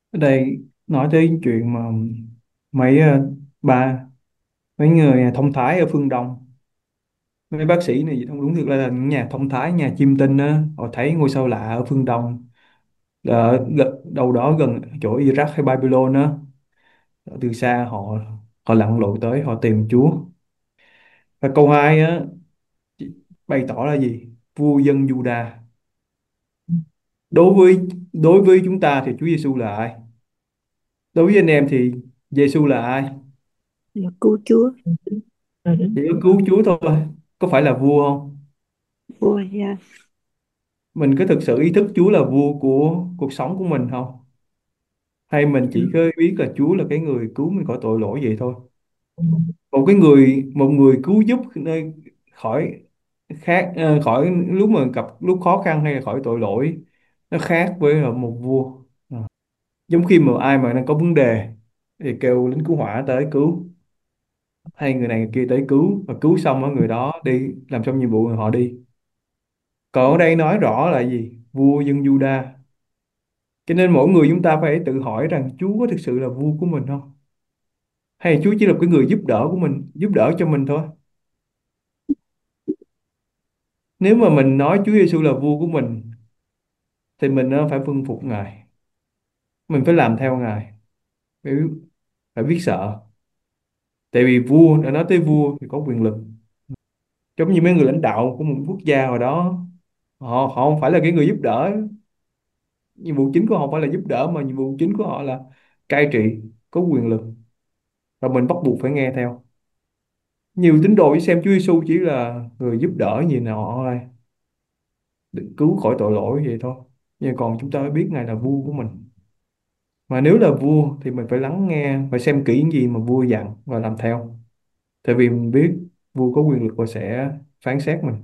Ở đây nói tới chuyện mà mấy ba mấy người thông thái ở phương Đông, mấy bác sĩ này không đúng, thực ra là những nhà thông thái, nhà chiêm tinh á, họ thấy ngôi sao lạ ở phương Đông, đâu đó gần chỗ Iraq hay Babylon á. Từ xa họ họ lặn lội tới, họ tìm Chúa. Và câu hai á, bày tỏ là gì? Vua dân Juda. Đối với chúng ta thì Chúa Giêsu là ai? Đối với anh em thì Giêsu là ai? Là cứu Chúa. Chỉ có cứu Chúa thôi. Có phải là vua không? Vua gia. Mình có thực sự ý thức Chúa là vua của cuộc sống của mình không? Hay mình chỉ có biết là Chúa là cái người cứu mình khỏi tội lỗi vậy thôi? Một người cứu giúp nơi khỏi khỏi lúc mà gặp lúc khó khăn hay là khỏi tội lỗi, nó khác với là một vua. Giống khi mà ai mà đang có vấn đề thì kêu lính cứu hỏa tới cứu, hay người này người kia tới cứu, và cứu xong á người đó đi làm xong nhiệm vụ rồi họ đi. Còn ở đây nói rõ là gì? Vua dân Juda. Cho nên mỗi người chúng ta phải tự hỏi rằng Chúa có thực sự là vua của mình không? Hay Chúa chỉ là cái người giúp đỡ của mình, giúp đỡ cho mình thôi? Nếu mà mình nói Chúa Giêsu là vua của mình thì mình phải vâng phục Ngài, mình phải làm theo Ngài, phải, phải biết sợ. Tại vì vua, đã nói tới vua thì có quyền lực. Giống như mấy người lãnh đạo của một quốc gia hồi đó, họ không phải là cái người giúp đỡ. Nhiệm vụ chính của họ không phải là giúp đỡ, mà nhiệm vụ chính của họ là cai trị, có quyền lực, và mình bắt buộc phải nghe theo. Nhiều tín đồ chỉ xem Chúa Giêsu chỉ là người giúp đỡ gì nào thôi, để cứu khỏi tội lỗi vậy thôi. Nhưng còn chúng ta phải biết Ngài là vua của mình. Mà nếu là vua thì mình phải lắng nghe, phải xem kỹ những gì mà vua dặn và làm theo. Tại vì mình biết vua có quyền lực và sẽ phán xét mình.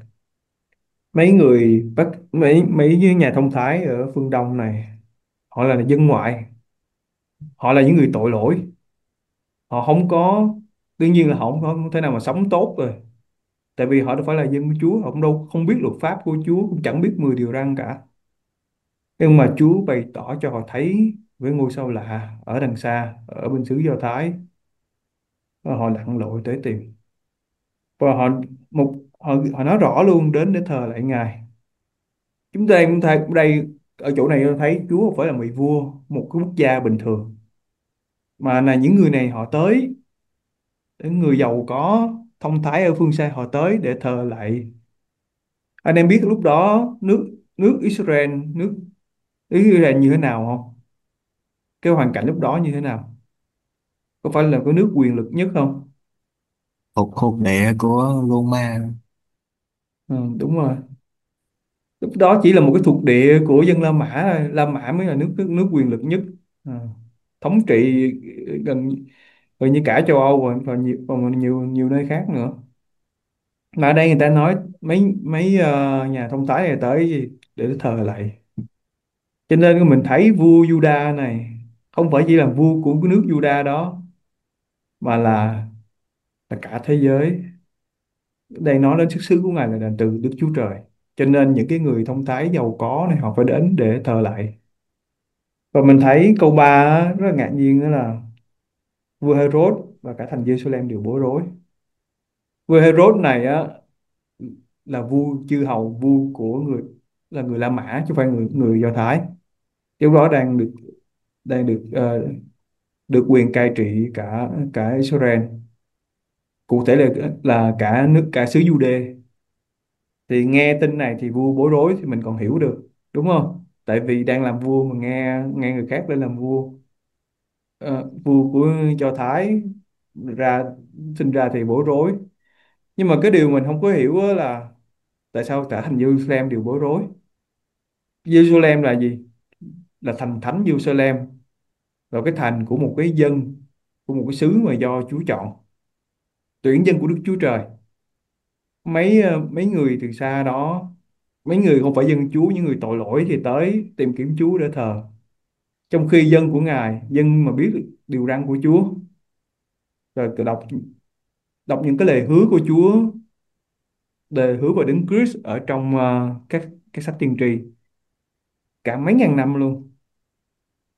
Mấy nhà thông thái ở phương Đông này, họ là dân ngoại, họ là những người tội lỗi. Họ không có, đương nhiên là họ không thể nào mà sống tốt rồi. Tại vì họ đâu phải là dân của Chúa, họ cũng đâu không biết luật pháp của Chúa, cũng chẳng biết 10 điều răn cả. Nhưng mà Chúa bày tỏ cho họ thấy với ngôi sao lạ ở đằng xa, ở bên xứ Do Thái, và họ lặn lội tới tìm. Và họ nói rõ luôn, đến để thờ lại Ngài. Chúng ta cũng thấy đây, ở chỗ này thấy Chúa không phải là vị vua một cái quốc gia bình thường, mà là những người này họ tới, những người giàu có thông thái ở phương xa, họ tới để thờ lại. Anh em biết lúc đó nước nước Israel nước Israel như thế nào không? Cái hoàn cảnh lúc đó như thế nào? Có phải là cái nước quyền lực nhất không? Thuộc địa của Roma. Ừ, đúng rồi. Lúc đó chỉ là một cái thuộc địa của dân La Mã thôi. La Mã mới là nước nước quyền lực nhất. À, thống trị gần gần như cả châu Âu, và nhiều nhiều nơi khác nữa. Mà ở đây người ta nói mấy mấy nhà thông thái này tới gì? Để thờ lại. Cho nên mình thấy vua Juda này không phải chỉ là vua của cái nước Juda đó, mà là cả thế giới. Đây nói đến xuất xứ của Ngài là từ Đức Chúa Trời. Cho nên những cái người thông thái giàu có này họ phải đến để thờ lại. Và mình thấy câu 3 á, rất là ngạc nhiên, đó là vua Herod và cả thành Jerusalem đều bối rối. Vua Herod này á là vua chư hầu, vua của người, là người La Mã chứ không phải người người Do Thái. Lúc đó đang được quyền cai trị cả cả Israel, cụ thể là cả xứ Jude. Thì nghe tin này thì vua bối rối thì mình còn hiểu được, đúng không? Tại vì đang làm vua mà nghe nghe người khác lên làm vua, vua của Do Thái ra, sinh ra thì bối rối. Nhưng mà cái điều mình không có hiểu á là tại sao cả thành Jerusalem đều bối rối. Jerusalem là gì? Là thành thánh Jerusalem, là cái thành của một cái dân, của một cái xứ mà do Chúa chọn, tuyển dân của Đức Chúa Trời. Mấy người từ xa đó, mấy người không phải dân Chúa, những người tội lỗi thì tới tìm kiếm Chúa để thờ. Trong khi dân của Ngài, dân mà biết điều răn của Chúa, rồi đọc đọc những cái lời hứa của Chúa, lời hứa và Đấng Christ ở trong các sách tiên tri cả mấy ngàn năm luôn,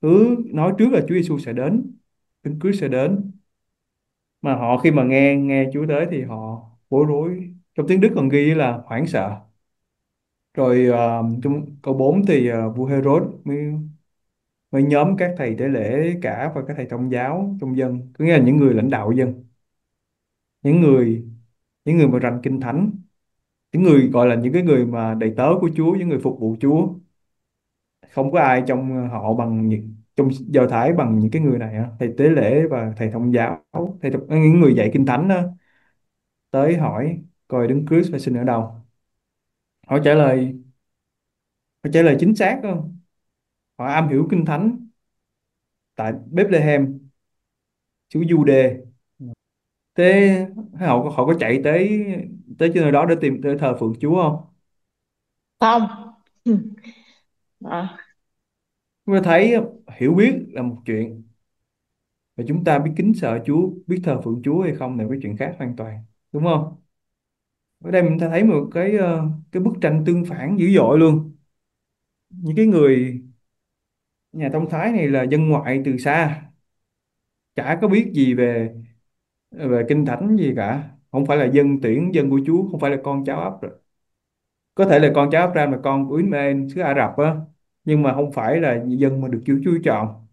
cứ nói trước là Chúa Giêsu sẽ đến, Đấng Christ sẽ đến, mà họ khi mà nghe nghe Chúa tới thì họ bối rối. Trong tiếng Đức còn ghi là hoảng sợ. Rồi trong câu 4 thì vua Herod mới mới nhóm các thầy tế lễ cả và các thầy thông giáo trong dân, có nghĩa là những người lãnh đạo dân, những người những người mà rành kinh thánh, những người gọi là những cái người mà đầy tớ của Chúa, những người phục vụ Chúa. Không có ai trong họ bằng những trong Do Thái bằng những cái người này á, thầy tế lễ và thầy thông giáo, những người dạy kinh thánh đó, tới hỏi coi Đấng Christ phải sinh ở đâu. Họ trả lời họ trả lời chính xác không, họ am hiểu kinh thánh, tại Bethlehem, xứ Giu-đê. Thế họ có chạy tới tới nơi đó để tìm để thờ phượng Chúa không? Không. Ừ. À, Chúng ta thấy hiểu biết là một chuyện, và chúng ta biết kính sợ Chúa, biết thờ phượng Chúa hay không là cái chuyện khác hoàn toàn, đúng không? Ở đây mình ta thấy một cái bức tranh tương phản dữ dội luôn. Những cái người nhà thông thái này là dân ngoại từ xa, chả có biết gì về về kinh thánh gì cả, không phải là dân tuyển dân của Chúa, không phải là con cháu có thể là con cháu Abraham, là con của Ismail xứ Ả Rập á, nhưng mà không phải là dân mà được Chúa chọn.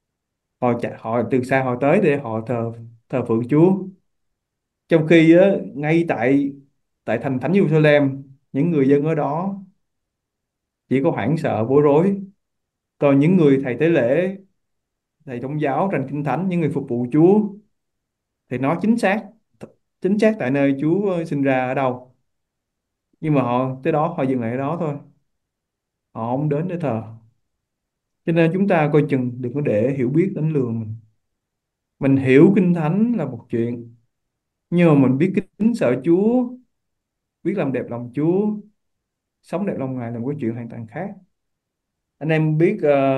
Họ từ xa họ tới để họ thờ thờ phượng Chúa, trong khi á, ngay tại tại thành thánh Jerusalem, những người dân ở đó chỉ có hoảng sợ bối rối. Còn những người thầy tế lễ, thầy thông giáo rành kinh thánh, những người phục vụ Chúa thì nói chính xác tại nơi Chúa sinh ra ở đâu. Nhưng mà họ tới đó họ dừng lại ở đó thôi, họ không đến để thờ. Cho nên chúng ta coi chừng đừng có để hiểu biết đánh lừa mình. Mình hiểu kinh thánh là một chuyện, nhưng mà mình biết kính sợ Chúa, biết làm đẹp lòng Chúa, sống đẹp lòng Ngài là một cái chuyện hoàn toàn khác. Anh em biết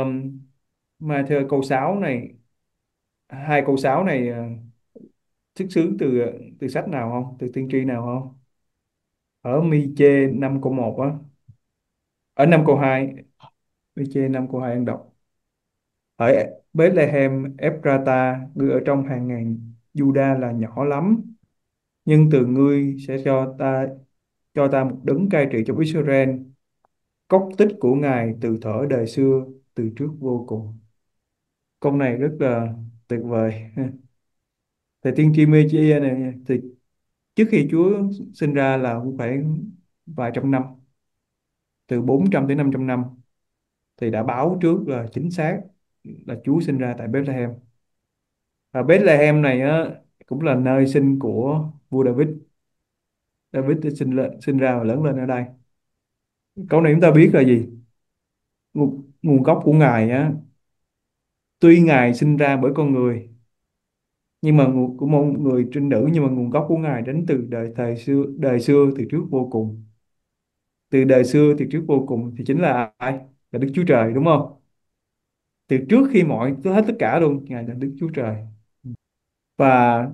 mà thơ câu 6 này, hai câu 6 này xuất xứ từ từ sách nào không, từ tiên tri nào không? Ở Mi-chê 5 câu 1 á, ở 5 câu 2, Mi-chê 5 câu 2 anh đọc: ở Bethlehem Ephrata, ngươi ở trong hàng ngàn Juda là nhỏ lắm, nhưng từ ngươi sẽ cho ta một đấng cai trị trong Israel, cốt tích của Ngài từ thuở đời xưa, từ trước vô cùng. Câu này rất là tuyệt vời. Thì tiên tri Mê-chi này thì trước khi Chúa sinh ra là cũng phải vài trăm năm, từ 400 tới 500 năm, thì đã báo trước là chính xác là Chúa sinh ra tại Bethlehem. Và Bethlehem này á cũng là nơi sinh của vua David. David đã sinh ra và lớn lên ở đây. Câu này chúng ta biết là gì? Nguồn gốc của Ngài á, tuy Ngài sinh ra bởi con người, nhưng mà của một người trinh nữ, nhưng mà nguồn gốc của Ngài đến từ đời xưa từ trước vô cùng. Từ đời xưa từ trước vô cùng thì chính là ai? Là Đức Chúa Trời, đúng không? Từ trước khi hết tất cả luôn, Ngài là Đức Chúa Trời. Và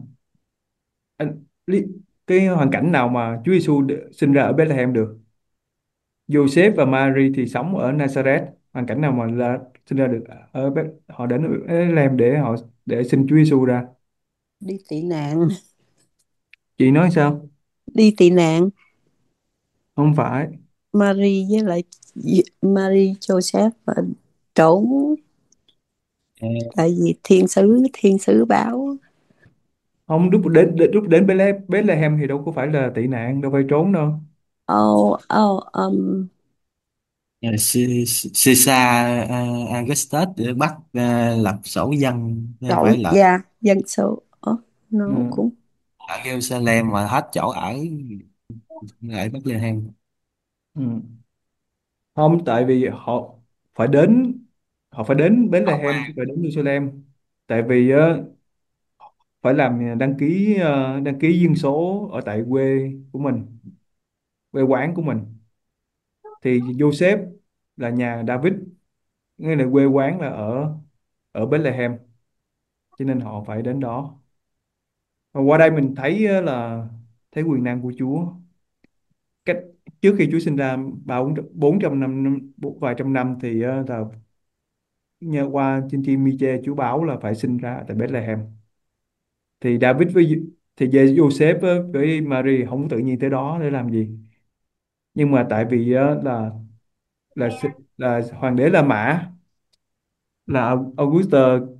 lý- cái hoàn cảnh nào mà Chúa Giêsu sinh ra ở Bethlehem được? Joseph và Mary thì sống ở Nazareth, hoàn cảnh nào mà sinh ra được họ đến Bethlehem để sinh Chúa Giêsu ra? Đi tị nạn. Chị nói sao? Đi tị nạn. Không phải. Mary với lại Mary Joseph và trốn, tại vì thiên sứ bảo. Không, lúc đến Bethlehem thì đâu có phải là tị nạn, đâu phải trốn đâu. Oh, oh, Caesar Augustus để bắt lập sổ dân, nên Đậu phải là gia dân số. Ừ. Nó cũng ở Jerusalem mà hết chỗ ở lại Bethlehem. Ừ. Không, tại vì phải đến họ phải đến Bethlehem chứ phải đến Jerusalem. Tại vì phải làm đăng ký dân số ở tại quê của mình, quê quán của mình. Thì Joseph là nhà David, nghĩa là quê quán là ở ở Bethlehem, cho nên họ phải đến đó. Và qua đây mình thấy thấy quyền năng của Chúa. Cách trước khi Chúa sinh ra ba bốn bốn trăm năm, vài trăm năm thì là nghe qua trên TV Miche Chúa báo là phải sinh ra tại Bethlehem. Thì David với thì về Joseph với Mary không tự nhiên tới đó để làm gì, nhưng mà tại vì là là hoàng đế La Mã, là Auguste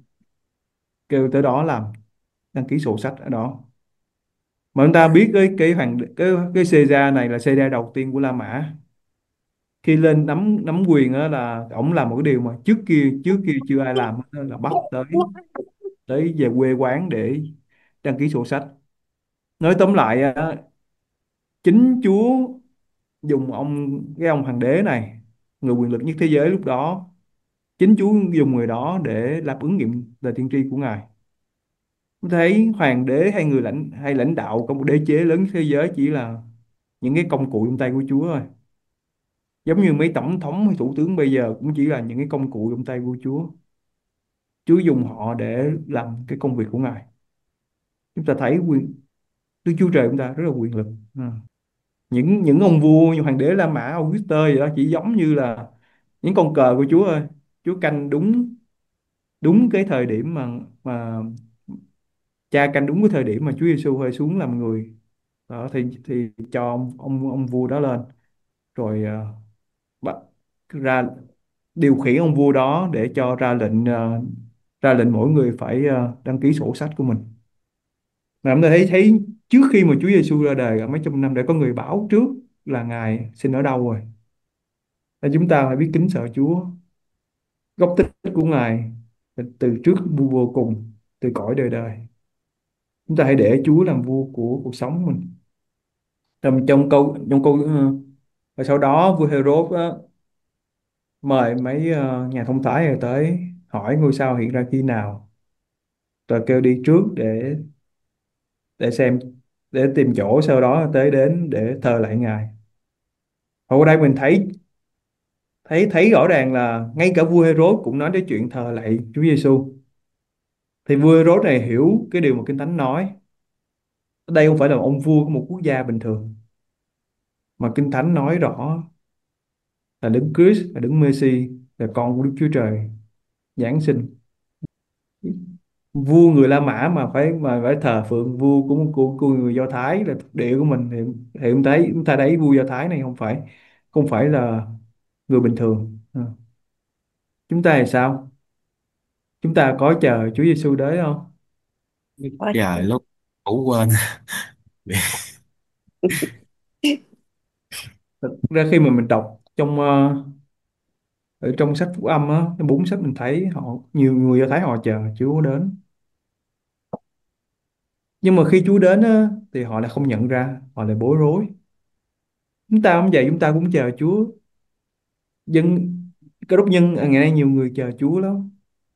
kêu tới đó làm, đăng ký sổ sách ở đó. Mà chúng ta biết cái hoàng cái Caesar này là Caesar đầu tiên của La Mã. Khi lên nắm nắm quyền á là ổng làm một cái điều mà trước kia chưa ai làm hết, là bắt tới tới về quê quán để đăng ký sổ sách. Nói tóm lại á, chính Chúa dùng cái ông hoàng đế này, người quyền lực nhất thế giới lúc đó, chính Chúa dùng người đó để đáp ứng nghiệm lời tiên tri của Ngài. Tôi thấy hoàng đế hay lãnh đạo của một đế chế lớn nhất thế giới chỉ là những cái công cụ trong tay của Chúa thôi. Giống như mấy tổng thống hay thủ tướng bây giờ cũng chỉ là những cái công cụ trong tay của Chúa. Chúa dùng họ để làm cái công việc của Ngài. Chúng ta thấy Đức Chúa Trời chúng ta rất là quyền lực. Ừ. Những ông vua như hoàng đế La Mã Auguste gì đó chỉ giống như là những con cờ của Chúa thôi. Chúa canh đúng đúng cái thời điểm mà cha canh đúng cái thời điểm mà Chúa Giêsu hơi xuống làm người đó, thì cho ông vua đó lên, rồi bắt ra điều khiển ông vua đó để cho ra lệnh mỗi người phải đăng ký sổ sách của mình. Mà chúng ta thấy thấy trước khi mà Chúa Giêsu ra đời mấy trăm năm đã có người báo trước là Ngài sinh ở đâu rồi. Nên chúng ta phải biết kính sợ Chúa. Gốc tích của Ngài là từ trước vua vô cùng, từ cõi đời đời. Chúng ta hãy để Chúa làm vua của cuộc sống mình. Trong câu và sau đó vua Herod á, mời mấy nhà thông thái này tới hỏi ngôi sao hiện ra khi nào, rồi kêu đi trước để xem, để tìm chỗ, sau đó tới đến để thờ lại Ngài. Ở đây mình thấy thấy thấy rõ ràng là ngay cả vua Herod cũng nói đến chuyện thờ lại Chúa Giêsu. Thì vua Herod này hiểu cái điều mà Kinh Thánh nói. Đây không phải là ông vua của một quốc gia bình thường, mà Kinh Thánh nói rõ là Đấng Christ là Đấng Messi, là con của Đức Chúa Trời giáng sinh. Vua người La Mã mà phải thờ phượng vua của người Do Thái là thuộc địa của mình, thì chúng ta thấy vua Do Thái này không phải là người bình thường. Ừ. Chúng ta thì sao? Chúng ta có chờ Chúa Giêsu đến không? Quá Trời, trời. lúc ngủ quên. Thực ra khi mà mình đọc ở trong sách Phúc Âm á, cái bốn sách mình thấy nhiều người Do Thái họ chờ Chúa đến, nhưng mà khi Chúa đến á, thì họ lại không nhận ra, họ lại bối rối. Chúng ta cũng vậy, chúng ta cũng chờ Chúa. Dân Cơ đốc nhân ngày nay nhiều người chờ Chúa lắm,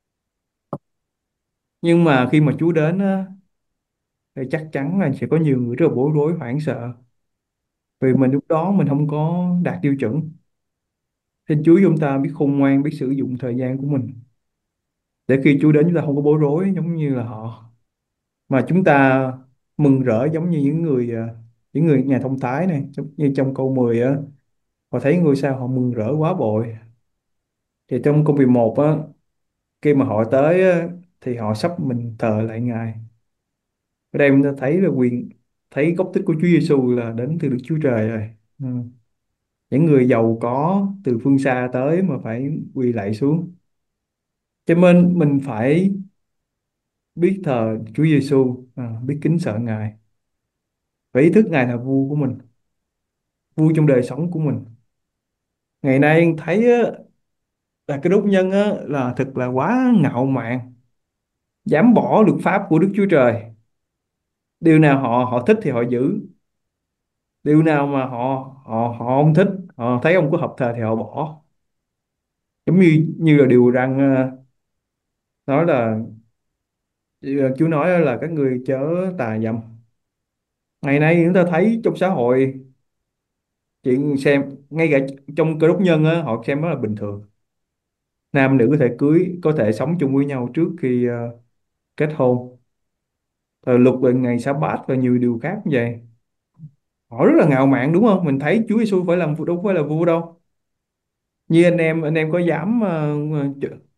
nhưng mà khi mà Chúa đến á, thì chắc chắn là sẽ có nhiều người rất là bối rối hoảng sợ, vì mình lúc đó mình không có đạt tiêu chuẩn. Xin Chúa chúng ta biết khôn ngoan, biết sử dụng thời gian của mình để khi Chúa đến chúng ta không có bối rối giống như là họ, mà chúng ta mừng rỡ giống như những người nhà thông thái này, giống như trong câu 10 á, họ thấy ngôi sao họ mừng rỡ quá bội. Thì trong câu 11 á, khi mà họ tới á, thì họ sắp mình thờ lại Ngài. Ở đây chúng ta thấy là thấy gốc tích của Chúa Giêsu là đến từ Đức Chúa Trời rồi. Ừ. Những người giàu có từ phương xa tới mà phải quỳ lạy xuống, cho nên mình phải biết thờ Chúa Giêsu, biết kính sợ Ngài, phải ý thức Ngài là vua của mình, vua trong đời sống của mình. Ngày nay em thấy á, là cái đốc nhân á, là thật là quá ngạo mạn, dám bỏ luật pháp của Đức Chúa Trời. Điều nào họ họ thích thì họ giữ, điều nào mà họ họ họ không thích, họ thấy không có hợp thời thì họ bỏ. Giống như như là điều răn nói là Chúa nói là các người chớ tà dâm. Ngày nay chúng ta thấy trong xã hội, chuyện xem ngay cả trong cơ đốc nhân á, họ xem nó là bình thường. Nam nữ có thể có thể sống chung với nhau trước khi kết hôn, rồi luật về ngày sa bát và nhiều điều khác như vậy. Họ rất là ngạo mạn đúng không? Mình thấy Chúa Giêsu đâu phải là vua đâu. Như anh em có dám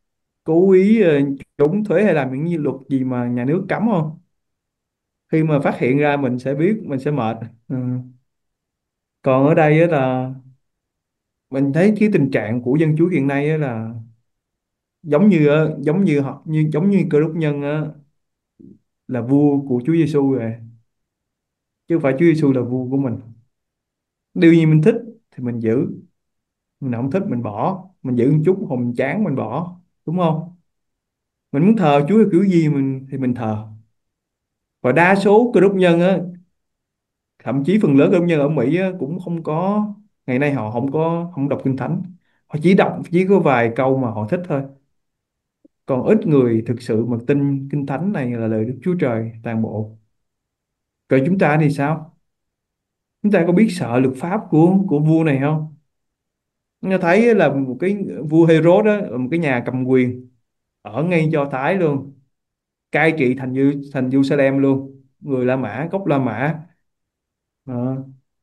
cố ý trốn thuế hay làm những luật gì mà nhà nước cấm không? Khi mà phát hiện ra mình sẽ biết, mình sẽ mệt. Ừ. Còn ở đây á là mình thấy cái tình trạng của dân chúa hiện nay á là giống như họ giống như cơ đốc nhân á, là vua của Chúa Giêsu rồi, chứ không phải Chúa Giêsu là vua của mình. Điều gì mình thích thì mình giữ, mình không thích mình bỏ, mình giữ một chút hồng chán mình bỏ, đúng không? Mình muốn thờ Chúa kiểu gì thì mình thờ. Và đa số cơ đốc nhân á, thậm chí phần lớn cơ đốc nhân ở Mỹ á, cũng không có, ngày nay họ không đọc kinh thánh. Họ chỉ có vài câu mà họ thích thôi. Còn ít người thực sự mà tin kinh thánh này là lời Đức Chúa Trời toàn bộ. Còn chúng ta thì sao? Chúng ta có biết sợ luật pháp của vua này không? Nó thấy là một cái vua Herod đó là một cái nhà cầm quyền ở ngay Do Thái luôn, cai trị thành Jerusalem luôn, người La Mã, gốc La Mã. Ờ,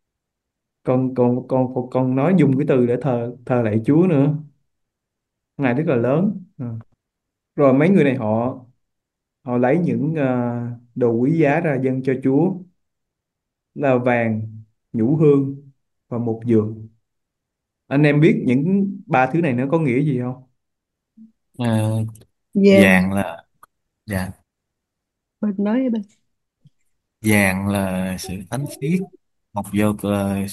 còn nói dùng cái từ để thờ thờ lạy Chúa nữa, ngài rất là lớn. Rồi mấy người này họ họ lấy những đồ quý giá ra dâng cho Chúa, là vàng, nhũ hương và một dược. Anh em biết những ba thứ này nó có nghĩa gì không? Ờ, Yeah, vàng là, dạ, mình nói đi. vàng là sự thánh khiết, ngọc dược là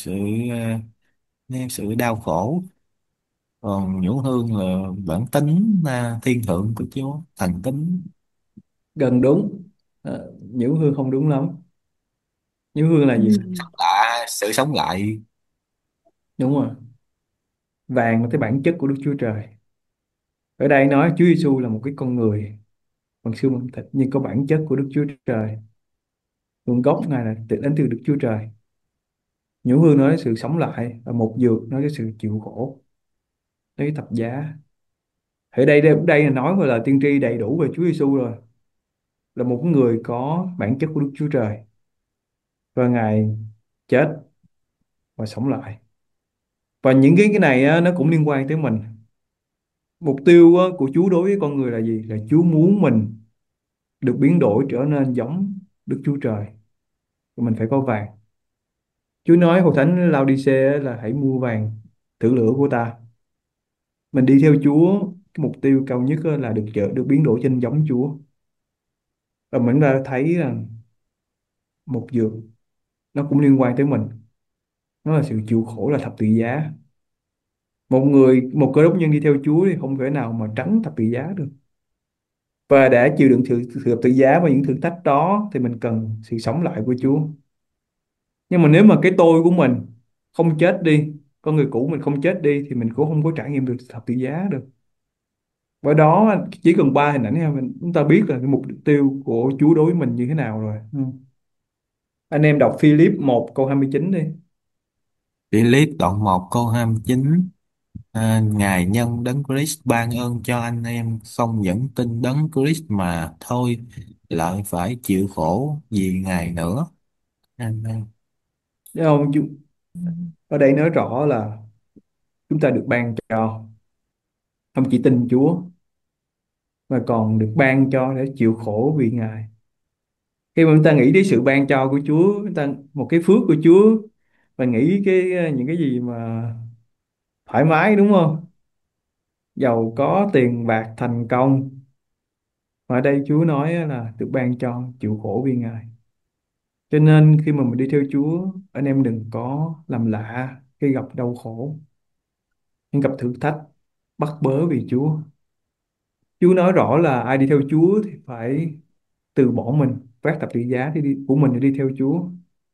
sự đau khổ, còn nhũ hương là bản tính thiên thượng của Chúa, thần tính. Gần đúng. Nhũ hương không đúng lắm. Nhũ hương là gì? Ừ. Sự sống lại. Đúng rồi, vàng là cái bản chất của Đức Chúa Trời. Ở đây nói Chúa Giêsu là một cái con người bằng xương bằng thịt, nhưng có bản chất của Đức Chúa Trời. Nguồn gốc ngài là đến từ Đức Chúa Trời. Nhũ hương nói đến sự sống lại, và một dược nói đến sự chịu khổ, đến cái thập giá. Ở đây là nói gọi là tiên tri đầy đủ về Chúa Giêsu rồi, là một người có bản chất của Đức Chúa Trời, và ngài chết và sống lại. Và những cái này á, nó cũng liên quan tới mình. Mục tiêu á, của Chúa đối với con người là gì? Là Chúa muốn mình được biến đổi trở nên giống Đức Chúa Trời. Và mình phải có vàng. Chúa nói Hội Thánh Laodice là hãy mua vàng thử lửa của ta. Mình đi theo Chúa, cái mục tiêu cao nhất á, là được biến đổi trên giống Chúa. Và mình đã thấy rằng một dược nó cũng liên quan tới mình. Nó là sự chịu khổ, là thập tự giá. Một cơ đốc nhân đi theo Chúa thì không thể nào mà tránh thập tự giá được. Và để chịu đựng sự thập tự giá và những thử thách đó thì mình cần sự sống lại của Chúa. Nhưng mà nếu mà cái tôi của mình không chết đi, con người cũ mình không chết đi, thì mình cũng không có trải nghiệm được thập tự giá được. Bởi đó chỉ cần ba hình ảnh thôi chúng ta biết là cái mục tiêu của Chúa đối với mình như thế nào rồi. Ừ. Anh em đọc Philip 1 câu 29 đi. Philip đoạn 1 câu 29. Ngài nhân đấng Christ ban ơn cho anh em không những tin đấng Christ mà thôi, lại phải chịu khổ vì Ngài nữa. Amen. Thấy không? Ở đây nói rõ là chúng ta được ban cho, không chỉ tin Chúa mà còn được ban cho để chịu khổ vì Ngài. Khi mà chúng ta nghĩ đến sự ban cho của Chúa, chúng ta một cái phước của Chúa, và nghĩ những cái gì mà thoải mái, đúng không? Giàu có, tiền bạc, thành công. Mà ở đây Chúa nói á là được ban cho chịu khổ vì Ngài. Cho nên khi mà mình đi theo Chúa, anh em đừng có làm lạ khi gặp đau khổ, nhưng gặp thử thách, bắt bớ vì Chúa. Chúa nói rõ là ai đi theo Chúa thì phải từ bỏ mình, vác thập tự giá của mình để đi theo Chúa.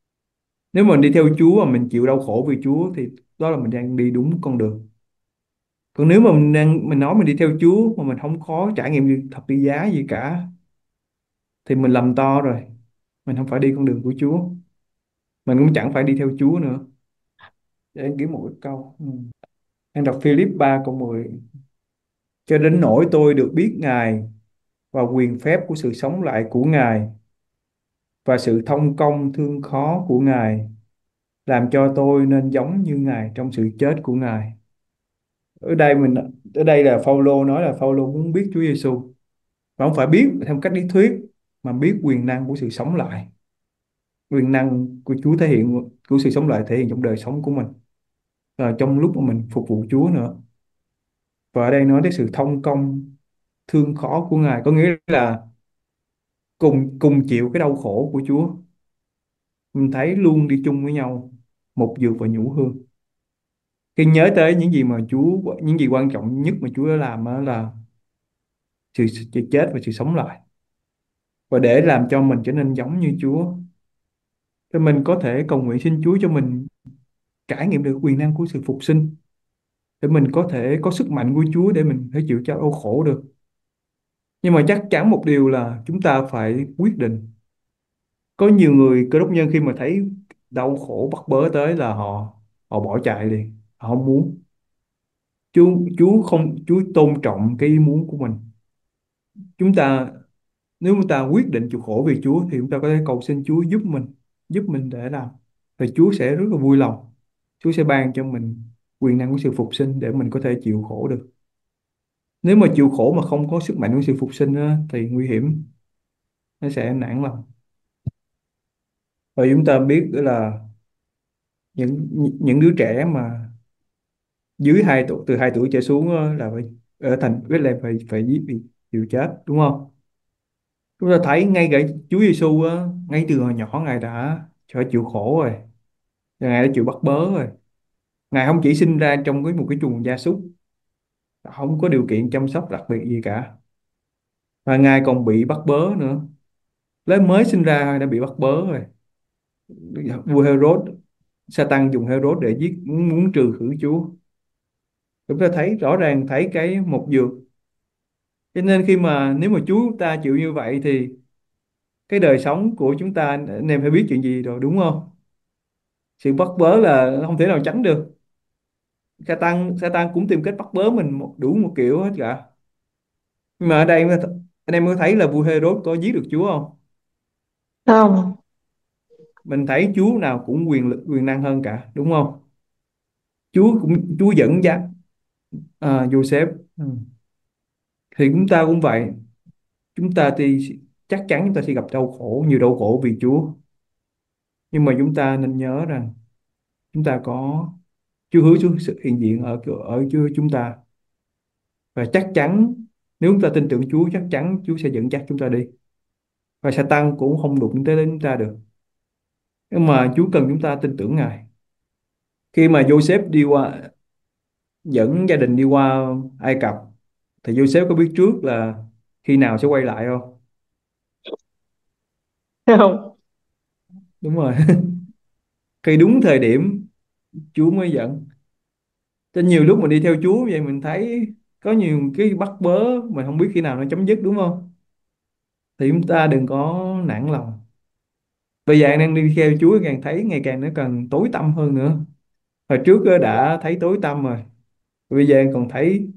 Nếu mình đi theo Chúa mà mình chịu đau khổ vì Chúa thì đó là mình đang đi đúng con đường. Còn nếu mà mình nói mình đi theo Chúa mà mình không có trải nghiệm gì thập tự giá gì cả, thì mình lầm to rồi. Mình không phải đi con đường của Chúa, mình cũng chẳng phải đi theo Chúa nữa. Để em kiếm một cái câu. Em đọc Philip 3 câu 10. Cho đến nỗi tôi được biết Ngài và quyền phép của sự sống lại của Ngài, và sự thông công thương khó của Ngài, làm cho tôi nên giống như Ngài trong sự chết của Ngài. ở đây mình ở đây là Phaolô nói là Phaolô muốn biết Chúa Giêsu, và không phải biết theo cách lý thuyết, mà biết quyền năng của sự sống lại. Quyền năng của Chúa thể hiện, của sự sống lại thể hiện trong đời sống của mình, trong lúc mà mình phục vụ Chúa nữa. Và ở đây nói đến sự thông công thương khó của Ngài, có nghĩa là cùng cùng chịu cái đau khổ của Chúa. Mình thấy luôn đi chung với nhau, một dược và nhũ hương. Khi nhớ tới những gì quan trọng nhất mà Chúa đã làm á là sự chết và sự sống lại, và để làm cho mình trở nên giống như Chúa, thì mình có thể cầu nguyện xin Chúa cho mình trải nghiệm được quyền năng của sự phục sinh, để mình có thể có sức mạnh của Chúa để mình thể chịu cho đau khổ được. Nhưng mà chắc chắn một điều là chúng ta phải quyết định. Có nhiều người cơ đốc nhân khi mà thấy đau khổ bắt bớ tới là họ họ bỏ chạy liền, họ không muốn. Chúa tôn trọng cái ý muốn của mình. Chúng ta Nếu chúng ta quyết định chịu khổ vì Chúa thì chúng ta có thể cầu xin Chúa giúp mình để làm, và Chúa sẽ rất là vui lòng. Chúa sẽ ban cho mình quyền năng của sự phục sinh để mình có thể chịu khổ được. Nếu mà chịu khổ mà không có sức mạnh của sự phục sinh á, thì nguy hiểm, nó sẽ nản lòng. Và chúng ta biết đó là những đứa trẻ mà dưới 2 tuổi, từ 2 tuổi trở xuống á, là phải ở thành Bethlehem phải phải giết, bị chịu chết, đúng không? Chúng ta thấy ngay cả Chúa Giêsu á, ngay từ hồi nhỏ Ngài đã phải chịu khổ rồi, và Ngài đã chịu bắt bớ rồi. Ngài không chỉ sinh ra trong một cái chuồng gia súc, không có điều kiện chăm sóc đặc biệt gì cả, và Ngài còn bị bắt bớ nữa. Mới mới sinh ra đã bị bắt bớ rồi. Vua Herod, Satan dùng Herod để giết, muốn trừ khử Chúa. Chúng ta thấy rõ ràng, thấy cái một dược. Cho nên khi mà nếu mà Chúa ta chịu như vậy thì cái đời sống của chúng ta, anh em phải biết chuyện gì rồi, đúng không? Sự bắt bớ là không thể nào tránh được. Satan cũng tìm cách bắt bớ mình đủ một kiểu hết cả. Nhưng mà ở đây anh em có thấy là vua Herod có giết được Chúa không? Không. Mình thấy Chúa nào cũng quyền năng hơn cả, đúng không? Chúa dẫn dắt Joseph. Ừ. Thì chúng ta cũng vậy. Chúng ta thì chắc chắn chúng ta sẽ gặp đau khổ, nhiều đau khổ vì Chúa. Nhưng mà chúng ta nên nhớ rằng chúng ta có Chúa, hứa Chúa sự hiện diện ở ở Chúa chúng ta. Và chắc chắn nếu chúng ta tin tưởng Chúa, chắc chắn Chúa sẽ dẫn dắt chúng ta đi. Và Satan cũng không đụng tới đến chúng ta được. Nhưng mà Chúa cần chúng ta tin tưởng Ngài. Khi mà Joseph dẫn gia đình đi qua Ai Cập, thì Joseph có biết trước là khi nào sẽ quay lại không? Không. Đúng rồi. Khi đúng thời điểm Chúa mới dẫn. Cho nhiều lúc mình đi theo Chúa vậy mình thấy có nhiều cái bắt bớ mà không biết khi nào nó chấm dứt, đúng không? Thì chúng ta đừng có nản lòng. Bây giờ anh đang đi theo Chúa, càng thấy ngày càng nó càng tối tăm hơn nữa. Hồi trước đã thấy tối tăm rồi, bây giờ anh còn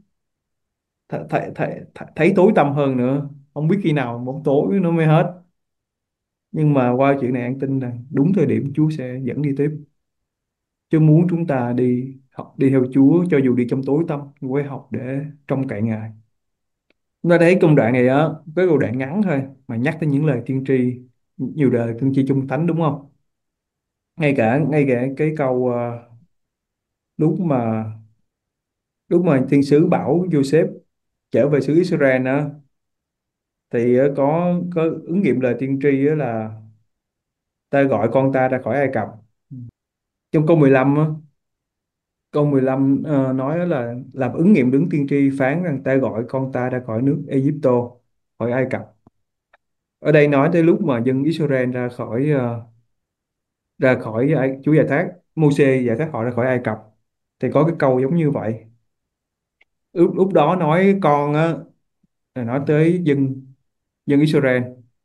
thấy tối tăm hơn nữa, không biết khi nào bóng tối nó mới hết. Nhưng mà qua chuyện này anh tin rằng đúng thời điểm Chúa sẽ dẫn đi tiếp. Chúa muốn chúng ta đi theo Chúa, cho dù đi trong tối tăm nhưng quay học để trông cậy Ngài. Chúng ta thấy công đoạn này á, cái câu đoạn ngắn thôi mà nhắc tới những lời tiên tri, nhiều lời tiên tri chung thánh, đúng không? Ngay cả cái câu lúc mà thiên sứ bảo Joseph trở về xứ Israel á, thì có ứng nghiệm lời tiên tri á là ta gọi con ta ra khỏi Ai Cập. Trong câu 15 á, câu 15 nói đó là làm ứng nghiệm đứng tiên tri phán rằng ta gọi con ta ra khỏi nước Egypto, khỏi Ai Cập. Ở đây nói tới lúc mà dân Israel Chúa giải thoát, Môse giải thoát họ ra khỏi Ai Cập, thì có cái câu giống như vậy. Lúc đó nói con á, là nói tới dân dân Israel,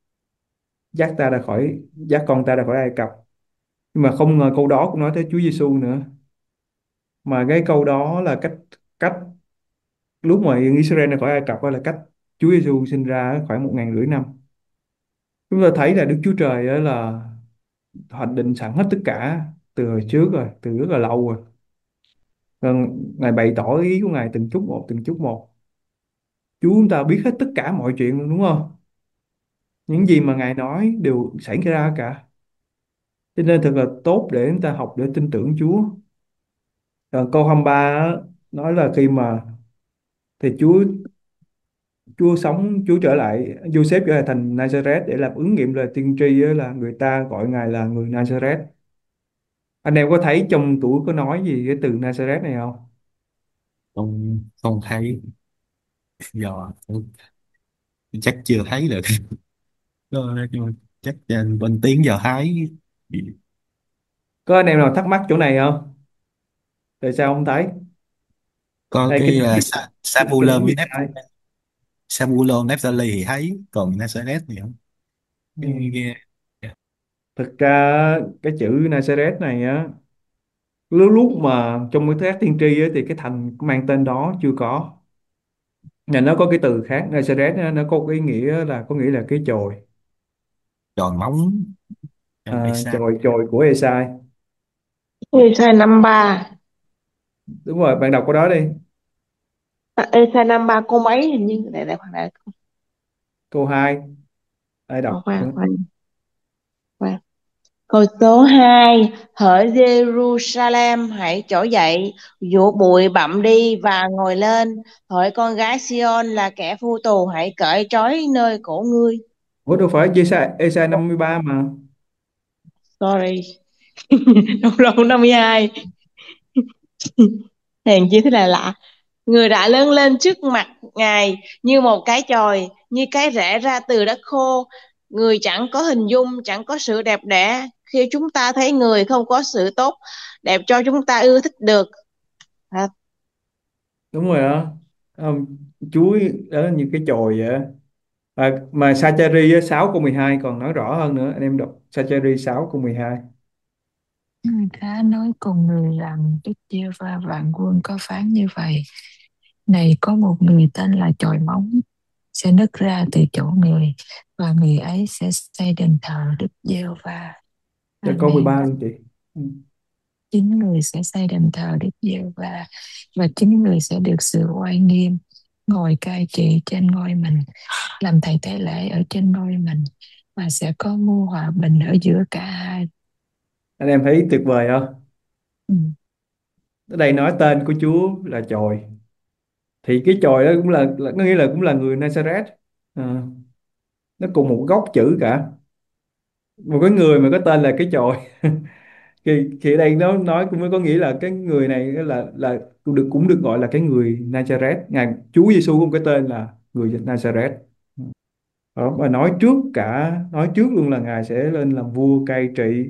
dắt con ta ra khỏi Ai Cập. Nhưng mà không ngờ câu đó cũng nói tới Chúa Giêsu nữa. Mà cái câu đó là cách cách lúc mà dân Israel ra khỏi Ai Cập đó là cách Chúa Giêsu sinh ra khoảng 1.500 năm. Chúng ta thấy là Đức Chúa Trời đó là hoạch định sẵn hết tất cả từ hồi trước rồi, từ rất là lâu rồi. Rồi Ngài bày tỏ ý của Ngài từng chút một, từng chút một. Chúa chúng ta biết hết tất cả mọi chuyện luôn, đúng không? Những gì mà Ngài nói đều xảy ra cả. Cho nên thật là tốt để chúng ta học để tin tưởng Chúa. Rồi câu 23 á, nói là khi mà thì Chúa Chúa sống, Chúa trở lại, Joseph trở lại thành Nazareth để làm ứng nghiệm lời tiên tri á, là người ta gọi Ngài là người Nazareth. Anh em có thấy trong tủ có nói gì cái từ Nazareth này không? Không, không thấy. Giờ chắc chưa thấy được. Chắc bên tiếng giờ thấy. Có anh em nào thắc mắc chỗ này không? Tại sao không thấy? Có Đây cái cái chữ trong Sabulon cuốn với Việt Nam. Sabulon Naphtali thì thấy, còn Nazareth thì không. Ừ. Ghê. Thực ra cái chữ Nazareth này á, lúc lúc mà trong cái thuyết tiên tri á, thì cái thành mang tên đó chưa có. Nhà nó có cái từ khác, Nazareth á, nó có cái ý nghĩa là có nghĩa là cái chồi, Tròn móng trong Isa. chồi chồi của Esai. Ê sai năm ba. Đúng rồi, bạn đọc cái đó đi. Ê sai năm ba câu mấy, hình như để khoan đã. Câu 2 ai đọc? Khoan khoan khoan. Câu số 2: hỡi Jerusalem, hãy trỗi dậy, dụ bụi bặm đi và ngồi lên. Hỡi con gái Sion là kẻ phu tù, hãy cởi trói nơi cổ ngươi. Ủa đâu phải Esai, Esai 53 mà. Sorry. Đâu đâu 52. Hèn chi thế là lạ. Người đã lớn lên trước mặt Ngài như một cái chồi, như cái rễ ra từ đất khô. Người chẳng có hình dung, chẳng có sự đẹp đẽ. Khi chúng ta thấy người không có sự tốt đẹp cho chúng ta ưa thích được. À, Đúng rồi đó. Chuối đó là những cái chồi vậy á. Mà Sacheri á, 6 câu 12 còn nói rõ hơn nữa, anh em đọc Sacheri 6 câu 12. Người ta nói cùng người rằng Đức Giê-hô-va vạn quân có phán như vậy: này có một người tên là chồi móng sẽ nứt ra từ chỗ người, và người ấy sẽ xây đền thờ Đức Giê-hô-va. Cho câu Amen. 13 luôn chị. Ừ. Chính người sẽ xây đền thờ Đức Giê-hô-va, và chính người sẽ được sự oai nghiêm ngồi cai trị trên ngôi mình, làm thầy tế lễ ở trên ngôi mình, và sẽ có mưu hòa bình ở giữa cả hai. Anh em thấy tuyệt vời không? Ừ. Ở đây nói tên của Chúa là chồi, thì cái chồi đó cũng là có nghĩa là cũng là người Nazareth. Ờ, nó cùng một gốc chữ cả, một cái người mà có tên là cái chồi. Thì ở đây nó nói cũng mới có nghĩa là cái người này là cũng được gọi là cái người Nazareth. Ngài Chúa Giêsu có một cái tên là người Nazareth. Đó, và nói trước luôn là Ngài sẽ lên làm vua cai trị,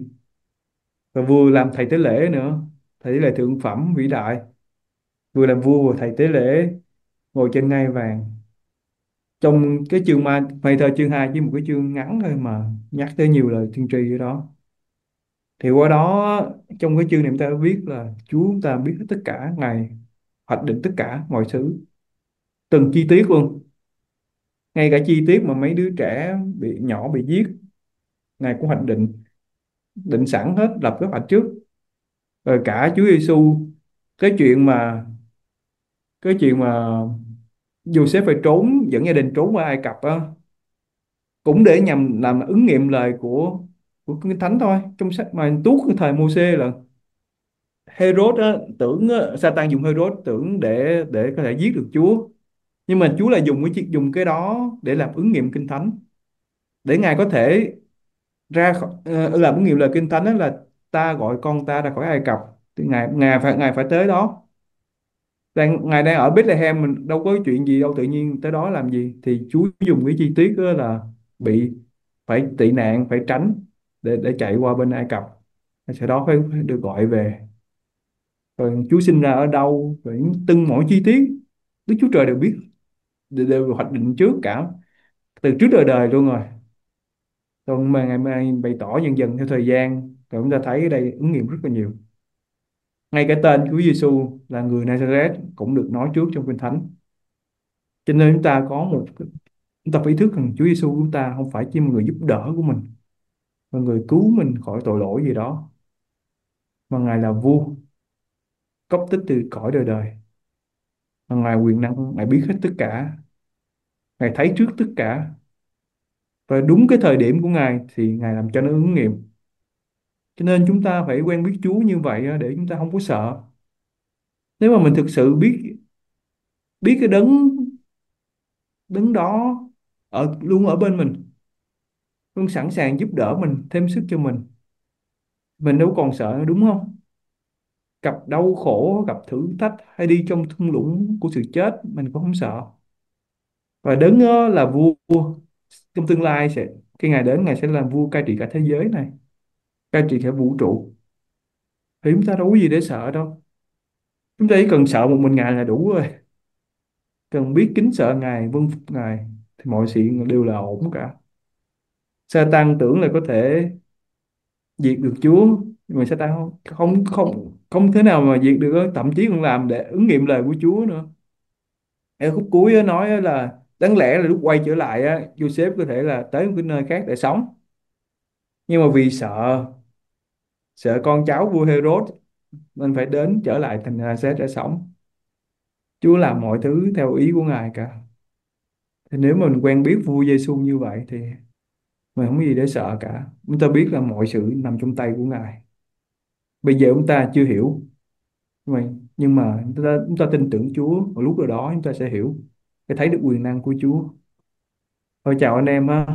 và vừa làm thầy tế lễ nữa, thầy tế lễ thượng phẩm vĩ đại, vừa làm vua vừa thầy tế lễ, ngồi trên ngai vàng. Trong cái chương May Thơ chương 2 chỉ một cái chương ngắn thôi mà nhắc tới nhiều lời tiên tri ở đó. Thì qua đó trong cái chương này chúng ta viết là Chúa chúng ta biết hết tất cả, Ngài hoạch định tất cả mọi thứ, từng chi tiết luôn, ngay cả chi tiết mà mấy đứa trẻ nhỏ bị giết, Ngài cũng hoạch định, định sẵn hết, lập kế hoạch trước. Rồi cả Chúa Giêsu, cái chuyện mà cái chuyện mà Joseph phải trốn, dẫn gia đình trốn qua Ai Cập á, cũng để nhằm làm ứng nghiệm lời của Kinh Thánh thôi. Trong sách mà tuốt cái thời Môsê là Herod á, tưởng á, Satan dùng Herod tưởng để có thể giết được Chúa, nhưng mà Chúa là dùng cái đó để làm ứng nghiệm Kinh Thánh, để Ngài có thể làm ứng nghiệm lời Kinh Thánh, đó là ta gọi con ta ra khỏi Ai Cập, thì Ngài phải tới đó. Ngài đang ở Bethlehem, mình đâu có chuyện gì đâu tự nhiên tới đó làm gì, thì Chúa dùng cái chi tiết đó là bị phải tị nạn, phải tránh để chạy qua bên Ai Cập, sau đó phải được gọi về. Rồi Chúa sinh ra ở đâu, rồi từng mỗi chi tiết Đức Chúa Trời đều biết, đều hoạch định trước cả, từ trước đời đời luôn rồi. Còn mà ngày mai bày tỏ dần dần theo thời gian, rồi chúng ta thấy ở đây ứng nghiệm rất là nhiều. Ngay cái tên Chúa Giêsu là người Nazareth cũng được nói trước trong Kinh Thánh. Cho nên chúng ta phải ý thức rằng Chúa Giêsu của chúng ta không phải chỉ một người giúp đỡ của mình, mà người cứu mình khỏi tội lỗi gì đó, mà Ngài là vua, cốc tích từ cõi đời đời. Mà Ngài quyền năng, Ngài biết hết tất cả, Ngài thấy trước tất cả, và đúng cái thời điểm của Ngài thì Ngài làm cho nó ứng nghiệm. Cho nên chúng ta phải quen biết Chúa như vậy á, để chúng ta không có sợ. Nếu mà mình thực sự biết biết cái đấng đấng đó luôn ở bên mình, luôn sẵn sàng giúp đỡ mình, thêm sức cho mình đâu còn sợ nữa, đúng không? Gặp đau khổ, gặp thử thách, hay đi trong thung lũng của sự chết, mình cũng không sợ. Và đấng đó là vua trong tương lai, khi Ngài đến, Ngài sẽ làm vua cai trị cả thế giới này, cai trị cả vũ trụ. Thì chúng ta đâu có gì để sợ đâu. Chúng ta chỉ cần sợ một mình Ngài là đủ rồi. Cần biết kính sợ Ngài, vâng phục Ngài, thì mọi sự đều là ổn cả. Satan tưởng là có thể diệt được Chúa, nhưng mà Satan không thể nào mà diệt được đó. Thậm chí còn làm để ứng nghiệm lời của Chúa nữa. Ở khúc cuối á, nói á là đáng lẽ là lúc quay trở lại á, Joseph có thể là tới một cái nơi khác để sống, nhưng mà vì sợ sợ con cháu vua Herod nên phải đến trở lại thành Nazareth để sống. Chúa làm mọi thứ theo ý của Ngài cả. Thì nếu mà mình quen biết vua Giêsu như vậy thì mình không có gì để sợ cả. Chúng ta biết là mọi sự nằm trong tay của Ngài. Bây giờ chúng ta chưa hiểu, nhưng mà chúng ta tin tưởng Chúa, một lúc nào đó chúng ta sẽ hiểu, sẽ thấy được quyền năng của Chúa. Thôi chào anh em ha.